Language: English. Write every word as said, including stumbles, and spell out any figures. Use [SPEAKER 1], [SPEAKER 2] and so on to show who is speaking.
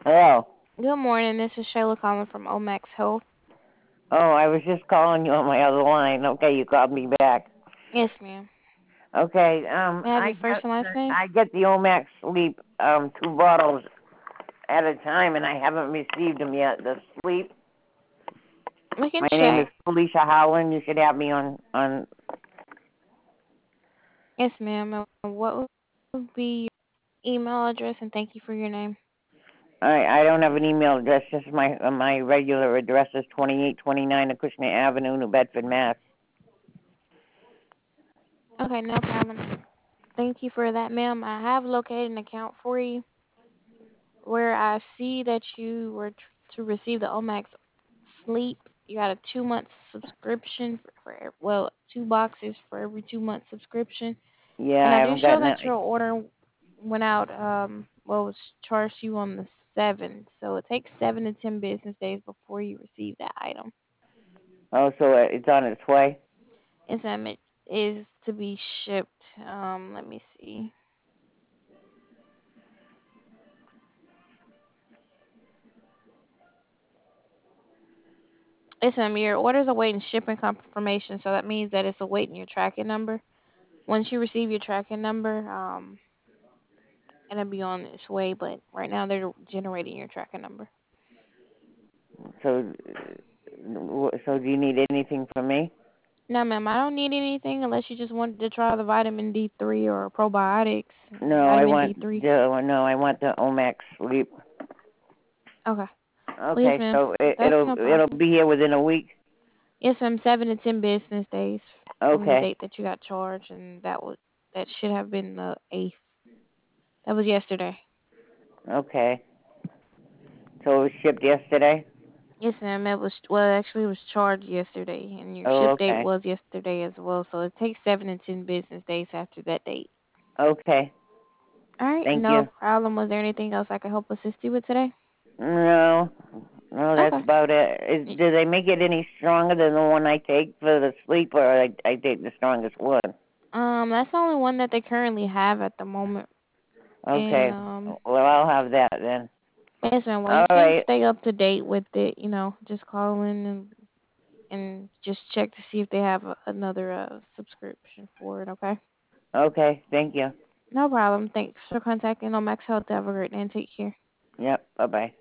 [SPEAKER 1] Hello.
[SPEAKER 2] Good morning. This is Shayla calling from Omax Health.
[SPEAKER 1] Oh, I was just calling you on my other line. Okay, you called me back.
[SPEAKER 2] Yes, ma'am.
[SPEAKER 1] Okay, um,
[SPEAKER 2] May I have
[SPEAKER 1] I
[SPEAKER 2] your
[SPEAKER 1] get
[SPEAKER 2] first and last name?
[SPEAKER 1] I get the Omax Sleep, um, two bottles at a time, and I haven't received them yet. The sleep.
[SPEAKER 2] We can
[SPEAKER 1] My name is
[SPEAKER 2] check.
[SPEAKER 1] Felicia Howland. You should have me on on.
[SPEAKER 2] Yes, ma'am. And what would be your email address? And thank you for your name.
[SPEAKER 1] I I don't have an email address. Just my uh, my regular address is twenty-eight twenty-nine Acushnet Avenue, New Bedford, Mass.
[SPEAKER 2] Okay, no problem. Thank you for that, ma'am. I have located an account for you where I see that you were tr- to receive the Omax Sleep. You got a two month subscription for, for well, two boxes for every two month subscription.
[SPEAKER 1] Yeah,
[SPEAKER 2] And
[SPEAKER 1] I
[SPEAKER 2] I do
[SPEAKER 1] haven't
[SPEAKER 2] show
[SPEAKER 1] gotten
[SPEAKER 2] that
[SPEAKER 1] that.
[SPEAKER 2] your order went out, um, well, was charged to you on the seventh. So it takes seven to ten business days before you receive that item.
[SPEAKER 1] Oh, so uh, it's on its way.
[SPEAKER 2] And so it is to be shipped. Um, let me see. It's um, your order's awaiting shipping confirmation, so that means that it's awaiting your tracking number. Once you receive your tracking number, um, it'll be on its way. But right now, they're generating your tracking number.
[SPEAKER 1] So, uh, so do you need anything from me?
[SPEAKER 2] No, ma'am, I don't need anything unless you just wanted to try the vitamin D three or probiotics.
[SPEAKER 1] No, I
[SPEAKER 2] Vitamin
[SPEAKER 1] want
[SPEAKER 2] D three.
[SPEAKER 1] the no, I want the Omax Sleep.
[SPEAKER 2] Okay. Well, yes,
[SPEAKER 1] Okay,
[SPEAKER 2] ma'am.
[SPEAKER 1] so it,
[SPEAKER 2] That's
[SPEAKER 1] it'll
[SPEAKER 2] no
[SPEAKER 1] it'll
[SPEAKER 2] problem.
[SPEAKER 1] be here within a week.
[SPEAKER 2] Yes, ma'am. Seven to ten business days from the
[SPEAKER 1] Okay,
[SPEAKER 2] date that you got charged, and that was that should have been the eighth. That was yesterday.
[SPEAKER 1] okay. So it was shipped yesterday.
[SPEAKER 2] Yes, ma'am. It was well, actually, it was charged yesterday, and your
[SPEAKER 1] Oh,
[SPEAKER 2] ship date
[SPEAKER 1] okay,
[SPEAKER 2] was yesterday as well. So it takes seven to ten business days after that date.
[SPEAKER 1] okay.
[SPEAKER 2] All right,
[SPEAKER 1] Thank
[SPEAKER 2] no
[SPEAKER 1] you.
[SPEAKER 2] problem. Was there anything else I could help assist you with today?
[SPEAKER 1] No, no, that's
[SPEAKER 2] Okay.
[SPEAKER 1] about it. Is, do they make it any stronger than the one I take for the sleep, or I I take the strongest one?
[SPEAKER 2] Um, that's the only one that they currently have at the moment. And
[SPEAKER 1] Okay.
[SPEAKER 2] um,
[SPEAKER 1] Well, I'll have that then.
[SPEAKER 2] yes, ma'am. Well, you
[SPEAKER 1] All
[SPEAKER 2] can
[SPEAKER 1] right.
[SPEAKER 2] stay up to date with it. You know, just call in and and just check to see if they have a, another uh, subscription for it. Okay.
[SPEAKER 1] Okay. Thank you.
[SPEAKER 2] No problem. Thanks for contacting Omax Health. Have a great day and take care.
[SPEAKER 1] Yep. Bye bye.